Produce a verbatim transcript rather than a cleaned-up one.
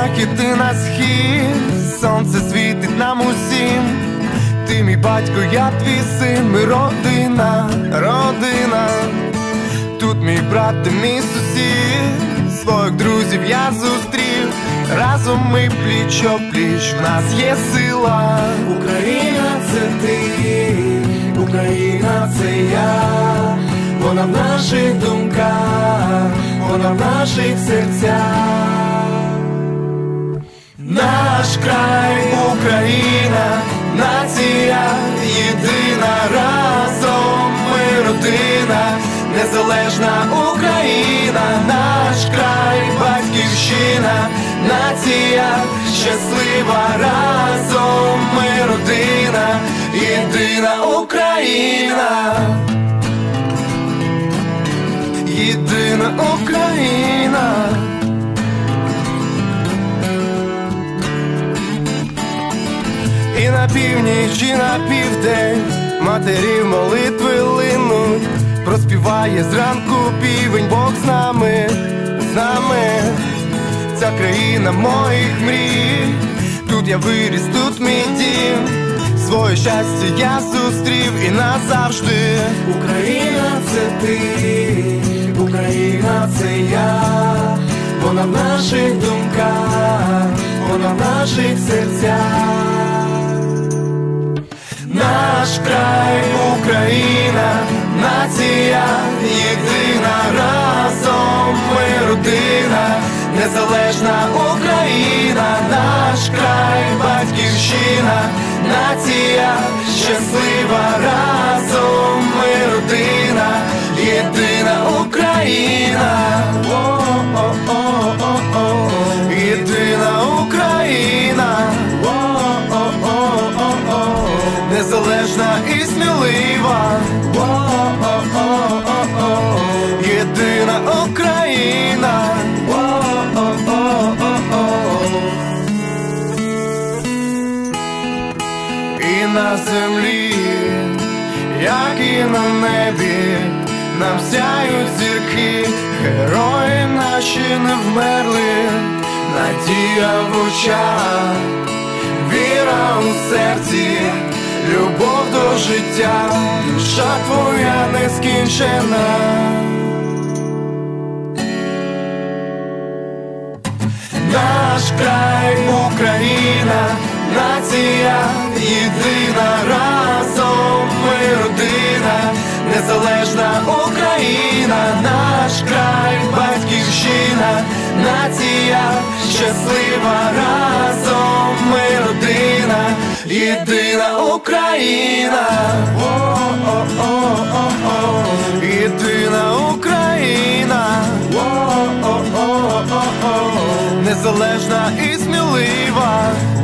як іти на схід, сонце світить нам усім. Ти мій батько, я твій син, ми родина, родина. Тут мій брат, ти мій сусід, своїх друзів я зустрів. Разом ми пліч-о-пліч, в нас є сила. Україна — це ти, Україна — це я. Вона в наших думках, вона в наших серцях. Наш край, Україна, нація єдина. Разом ми родина, незалежна Україна. Наш край, батьківщина, нація щаслива. Разом ми родина, єдина Україна. Єдина Україна. І на північ, і на південь матерів молитви линуть. Проспіває зранку півень, Бог з нами, з нами. Ця країна моїх мрій, тут я виріс, тут мій дім. Своє щастя я зустрів і назавжди. Україна — це ти, Україна — це я. Вона в наших думках, вона в наших серцях. Наш край, Україна, нація єдина. Разом ми родина, незалежна Україна. Наш край, батьківщина, нація щаслива. Разом ми родина, єдина Україна. О-о-о-о-о. Єдина Україна. О-о-о-о-о. Незалежна і смілива. О-о-о-о-о. Єдина Україна. О-о-о-о-о. І на землі, як і на небі, нам сяють зірки. Герої наші не вмерли, надія в очах, віра у серці, любов до життя, душа твоя нескінчена. Наш край, Україна, нація єдина. Разом ми родина, незалежна Україна. Наш край, батьківщина, нація щаслива. Разом ми родина, єдина Україна. О-о-о-о-о. Єдина Україна. О-о-о-о-о. Незалежна і смілива.